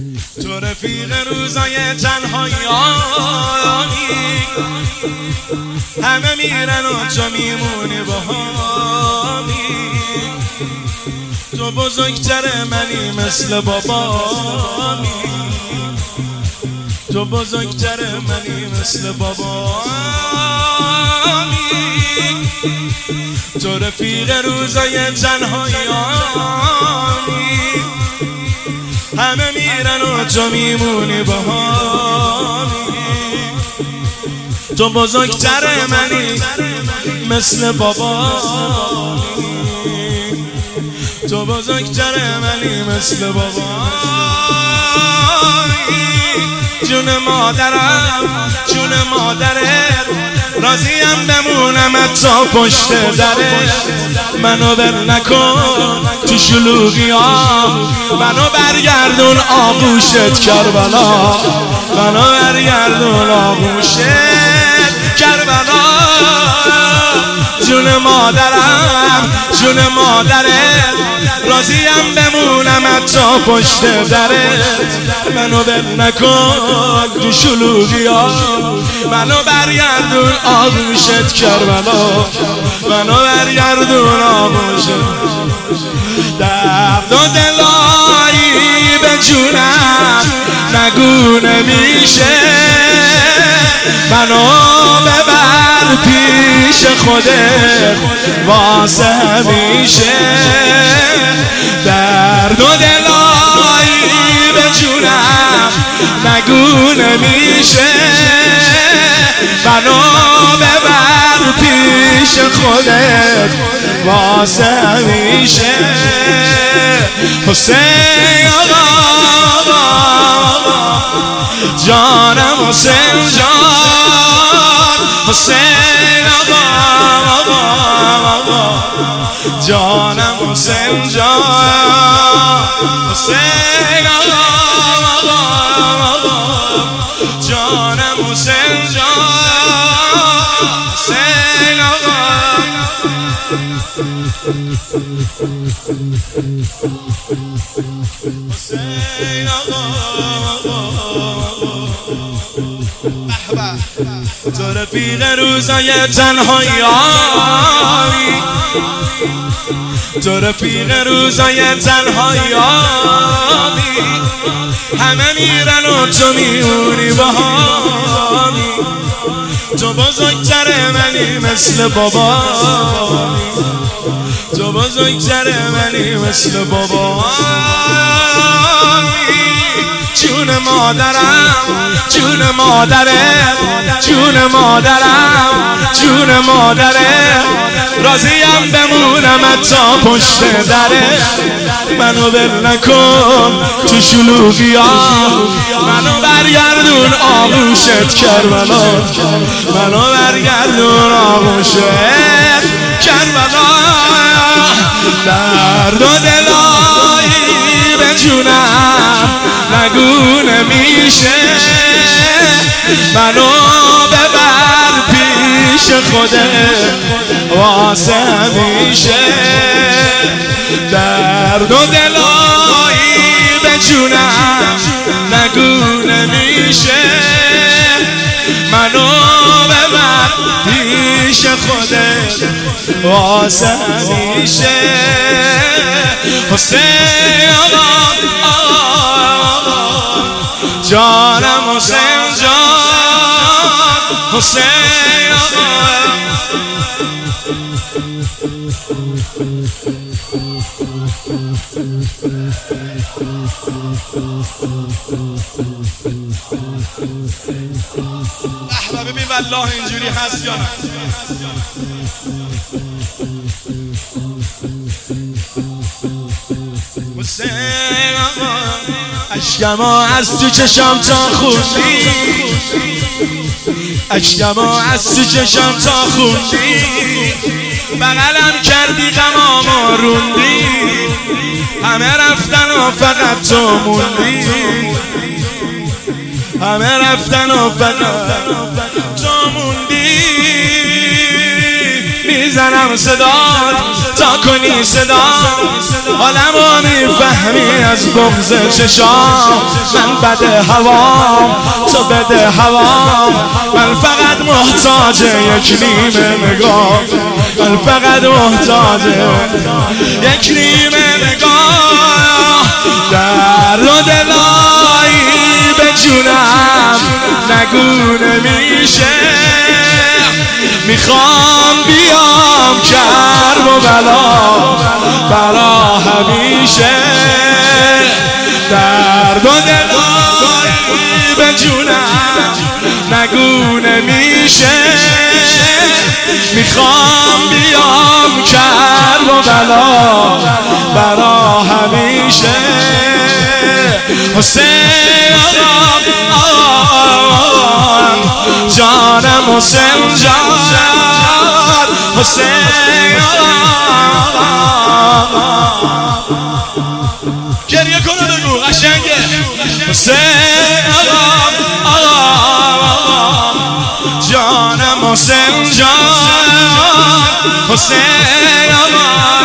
تو رفیق روزای تنهایی، همه میرن و تو میمونی باهامی. تو بزرگتر منی مثل بابامی، تو بزرگتر منی مثل بابامی. تو رفیق روزای تنهایی، همه میرن و تو میمونی باهامی. تو بزرگتر منی مثل بابامی، تو بزرگتر منی مثل بابامی. جون مادرم، جون مادرت، راضیم بمونم تا پشت درت. منو بر نکن تو شلوغیام، منو برگردون آغوشت کربلا، منو برگردون آغوشت کربلا. جون مادرم، جون مادرت، راضیم بمونم تا پشت درت. منو بر نکن تو شلوغیام، منو برگردون آغوشت کربلا، منو برگردون آغوشت. درد و دلایی به جونم نگو نمیشه، منو ببر پیش خودت واسه همیشه. درد و دلایی به جونم نگو نمیشه، منو ببر پیش خودت واسه همیشه. حسین آقا، جانم حسین جان، حسین آقا، جانم حسین جان، حسین آقا، جانم حسین جان، حسین آقا. حسین آقا، تو رفیق روزای تنهایی، تو رفیق روزای تنهایی، همه میرن و تو میمونی باهامی. تو بزرگتر منی مثل بابامی، تو بزرگتر منی مثل بابامی. جون مادرم، جون مادرت، جون مادرم، جون مادرت، راضیم بمونم تا پشت درت. منو بر نکن تو شلوغیام، منو برگردون آغوشت کربلا، منو برگردون آغوشت کربلا. درد و دلایی به جونم نگو نمیشه، منو ببر پیش خودت واسه همیشه. درد و دلایی به جونم نگو نمیشه، منو ببر پیش خودت واسه همیشه. حسین آقا، جانم حسین جان، حسین آقا. احباب ببین والله اینجوری هست یا نه؟ حسین آقا، اشکمو از تو چشم تا خوندی، اشکمو از تو چشم تا خوندی، بغلم کردی غمامو روندی، همه رفتن و فقط تو موندی، همه رفتن و فقط تو موندی. میزنم صدات تا کنی صدا حالمو میفهمی از بغض چشام من بده هوام تو بده هوام من فقط محتاج یک نیمه نگاه من فقط محتاج یک نیمه نگاه در و دلایی به جونم نگو نمیشه میخوام بیام کرب و بلا برا همیشه درد و دلایی به جونم نگو نمیشه میخوام بیام کرب و بلا برا همیشه حسین جانم حسین جان حسین گریه کنو بگو قشنگه حسین جانم حسین جان حسین